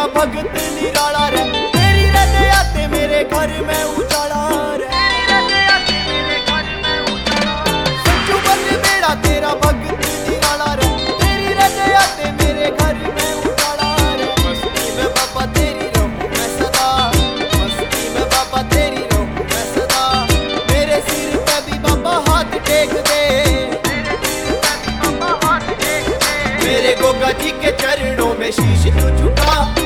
भगत निराला रे, तेरी रदया ते मेरे घर में उजाला रे। संजू बन बेड़ा तेरा भगत निराला रे, तेरी रदया ते मेरे घर में उजाला रे। मस्ती में बाबा तेरी रहूं मैं सदा, मस्ती में बाबा तेरी रहूं मैं सदा। मेरे सिर पे भी बाबा हाथ टेक दे, मेरे गोगा जी के चरणों में शीश तू झुका।